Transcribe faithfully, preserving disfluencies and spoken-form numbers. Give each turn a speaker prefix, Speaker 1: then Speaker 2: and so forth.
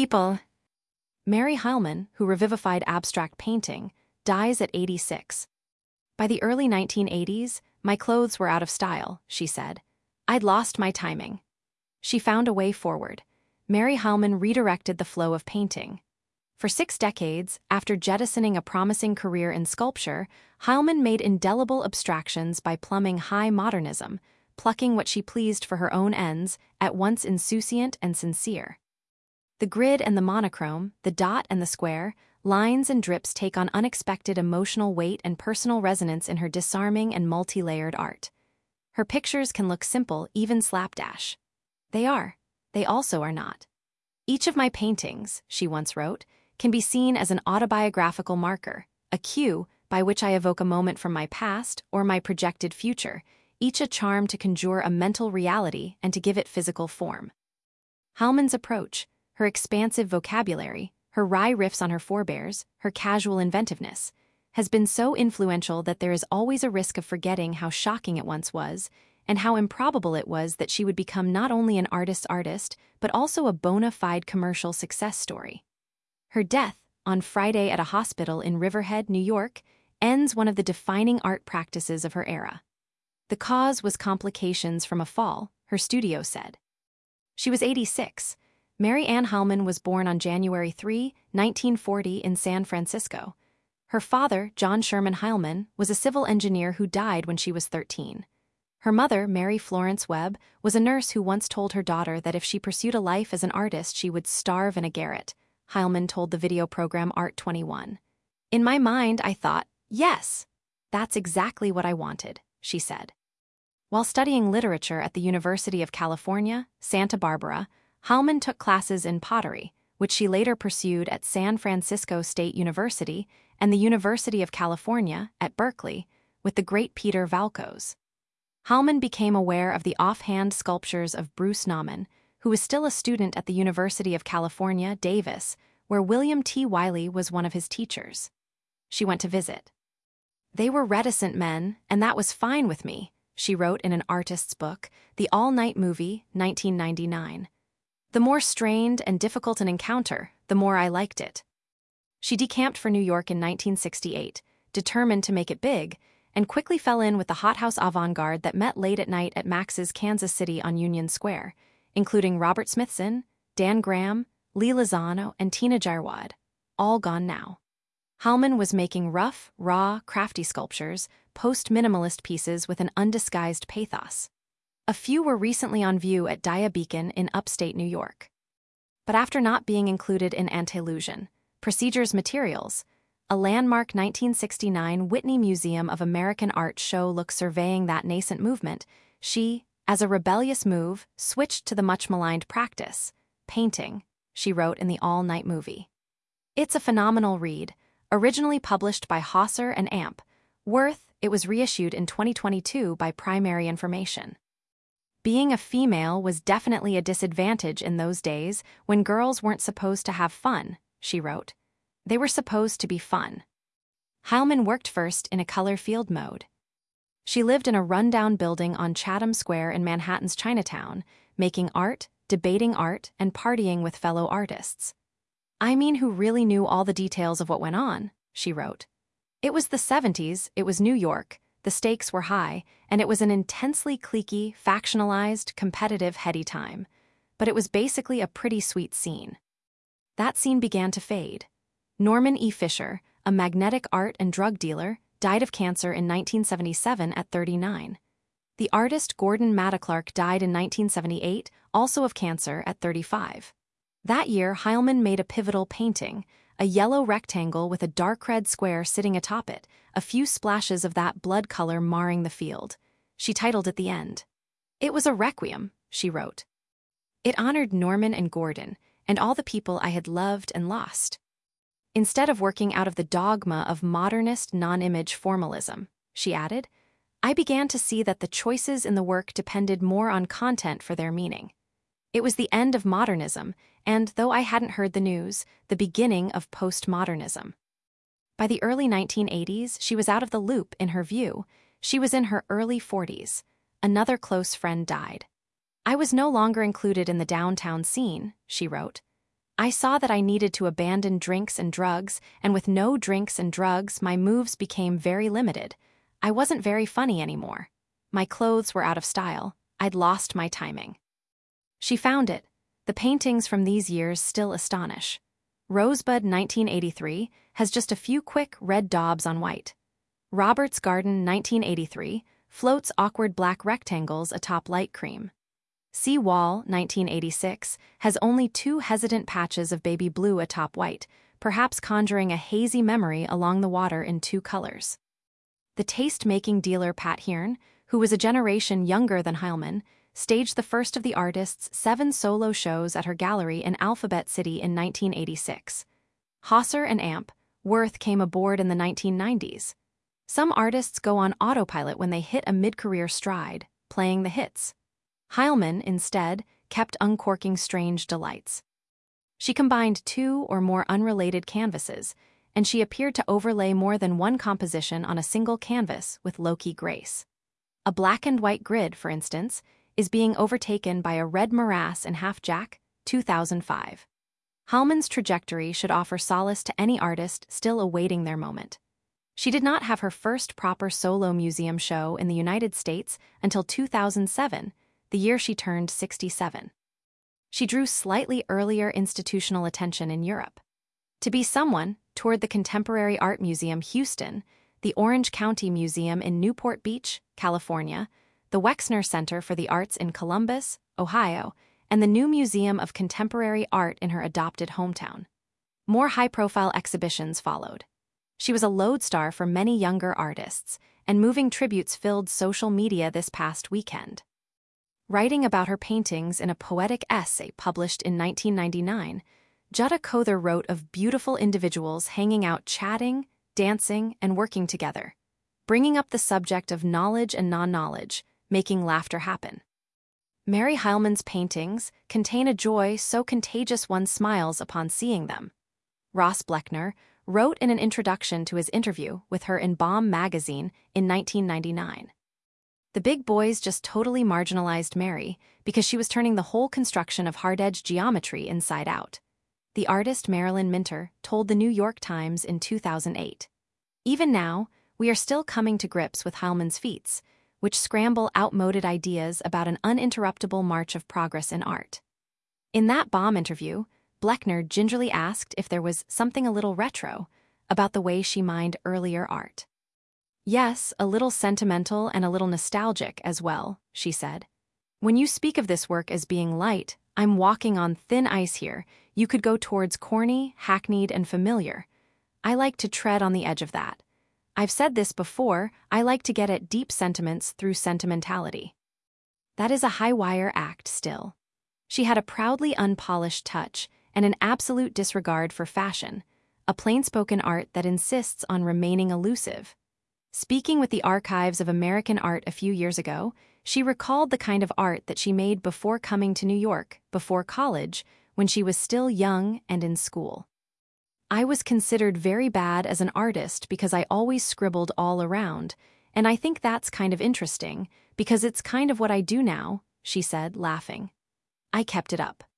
Speaker 1: People. Mary Heilmann, who revivified abstract painting, dies at eighty-six. By the early nineteen eighties, my clothes were out of style, she said. I'd lost my timing. She found a way forward. Mary Heilmann redirected the flow of painting. For six decades, after jettisoning a promising career in sculpture, Heilmann made indelible abstractions by plumbing high modernism, plucking what she pleased for her own ends, at once insouciant and sincere. The grid and the monochrome, the dot and the square, lines and drips take on unexpected emotional weight and personal resonance in her disarming and multi-layered art. Her pictures can look simple, even slapdash. They are. They also are not. Each of my paintings, she once wrote, can be seen as an autobiographical marker, a cue by which I evoke a moment from my past or my projected future, each a charm to conjure a mental reality and to give it physical form. Heilmann's approach, her expansive vocabulary, her wry riffs on her forebears, her casual inventiveness, has been so influential that there is always a risk of forgetting how shocking it once was, and how improbable it was that she would become not only an artist's artist, but also a bona fide commercial success story. Her death, on Friday at a hospital in Riverhead, New York, ends one of the defining art practices of her era. The cause was complications from a fall, her studio said. She was eighty-six. Mary Ann Heilmann was born on January third, nineteen forty in San Francisco. Her father, John Sherman Heilmann, was a civil engineer who died when she was thirteen. Her mother, Mary Florence Webb, was a nurse who once told her daughter that if she pursued a life as an artist she would starve in a garret, Heilmann told the video program Art twenty-one. In my mind, I thought, yes, that's exactly what I wanted, she said. While studying literature at the University of California, Santa Barbara, Heilmann took classes in pottery, which she later pursued at San Francisco State University and the University of California at Berkeley with the great Peter Valkos. Heilmann became aware of the offhand sculptures of Bruce Nauman, who was still a student at the University of California, Davis, where William T. Wiley was one of his teachers. She went to visit. They were reticent men, and that was fine with me, she wrote in an artist's book, The All-Night Movie, nineteen ninety-nine. The more strained and difficult an encounter, the more I liked it. She decamped for New York in nineteen sixty-eight, determined to make it big, and quickly fell in with the hothouse avant-garde that met late at night at Max's Kansas City on Union Square, including Robert Smithson, Dan Graham, Lee Lozano, and Tina Jarwad, all gone now. Heilmann was making rough, raw, crafty sculptures, post-minimalist pieces with an undisguised pathos. A few were recently on view at Dia Beacon in upstate New York. But after not being included in Antillusion, Procedures Materials, a landmark nineteen sixty-nine Whitney Museum of American Art show look surveying that nascent movement, she, as a rebellious move, switched to the much-maligned practice, painting, she wrote in The All-Night Movie. It's a phenomenal read, originally published by Hauser and A M P. Worth, it was reissued in twenty twenty-two by Primary Information. Being a female was definitely a disadvantage in those days when girls weren't supposed to have fun, she wrote. They were supposed to be fun. Heilmann worked first in a color field mode. She lived in a rundown building on Chatham Square in Manhattan's Chinatown, making art, debating art, and partying with fellow artists. I mean, who really knew all the details of what went on, she wrote. It was the seventies, it was New York, the stakes were high, and it was an intensely cliquey, factionalized, competitive, heady time. But it was basically a pretty sweet scene. That scene began to fade. Norman E. Fisher, a magnetic art and drug dealer, died of cancer in nineteen seventy-seven at thirty-nine. The artist Gordon Matta Clark died in nineteen seventy-eight, also of cancer, at thirty-five. That year, Heilmann made a pivotal painting, a yellow rectangle with a dark red square sitting atop it, a few splashes of that blood color marring the field. She titled it The End. It was a requiem, she wrote. It honored Norman and Gordon, and all the people I had loved and lost. Instead of working out of the dogma of modernist non-image formalism, she added, I began to see that the choices in the work depended more on content for their meaning. It was the end of modernism, and, though I hadn't heard the news, the beginning of postmodernism. By the early nineteen eighties, she was out of the loop in her view. She was in her early forties. Another close friend died. I was no longer included in the downtown scene, she wrote. I saw that I needed to abandon drinks and drugs, and with no drinks and drugs, my moves became very limited. I wasn't very funny anymore. My clothes were out of style. I'd lost my timing. She found it. The paintings from these years still astonish. Rosebud nineteen eighty-three has just a few quick red daubs on white. Robert's Garden nineteen eighty-three floats awkward black rectangles atop light cream. Sea Wall nineteen eighty-six has only two hesitant patches of baby blue atop white, perhaps conjuring a hazy memory along the water in two colors. The taste-making dealer Pat Hearn, who was a generation younger than Heilman, staged the first of the artist's seven solo shows at her gallery in Alphabet City in nineteen eighty-six. Hauser and Amp, Worth came aboard in the nineteen nineties. Some artists go on autopilot when they hit a mid-career stride, playing the hits. Heilman, instead, kept uncorking strange delights. She combined two or more unrelated canvases, and she appeared to overlay more than one composition on a single canvas with low-key grace. A black-and-white grid, for instance, is being overtaken by a red morass in Half Jack, two thousand five. Heilman's trajectory should offer solace to any artist still awaiting their moment. She did not have her first proper solo museum show in the United States until two thousand seven, the year she turned sixty-seven. She drew slightly earlier institutional attention in Europe. To be someone toured the Contemporary Art Museum Houston, the Orange County Museum in Newport Beach, California, the Wexner Center for the Arts in Columbus, Ohio, and the New Museum of Contemporary Art in her adopted hometown. More high-profile exhibitions followed. She was a lodestar for many younger artists, and moving tributes filled social media this past weekend. Writing about her paintings in a poetic essay published in nineteen ninety-nine, Jutta Kother wrote of beautiful individuals hanging out chatting, dancing, and working together, bringing up the subject of knowledge and non-knowledge, making laughter happen. Mary Heilman's paintings contain a joy so contagious one smiles upon seeing them. Ross Bleckner wrote in an introduction to his interview with her in Bomb magazine in nineteen ninety-nine. The big boys just totally marginalized Mary because she was turning the whole construction of hard-edge geometry inside out. The artist Marilyn Minter told the New York Times in two thousand eight. Even now, we are still coming to grips with Heilman's feats, which scramble outmoded ideas about an uninterruptible march of progress in art. In that Bomb interview, Bleckner gingerly asked if there was something a little retro about the way she mined earlier art. Yes, a little sentimental and a little nostalgic as well, she said. When you speak of this work as being light, I'm walking on thin ice here. You could go towards corny, hackneyed, and familiar. I like to tread on the edge of that. I've said this before, I like to get at deep sentiments through sentimentality. That is a high-wire act still. She had a proudly unpolished touch and an absolute disregard for fashion, a plain-spoken art that insists on remaining elusive. Speaking with the Archives of American Art a few years ago, she recalled the kind of art that she made before coming to New York, before college, when she was still young and in school. I was considered very bad as an artist because I always scribbled all around, and I think that's kind of interesting, because it's kind of what I do now, she said, laughing. I kept it up.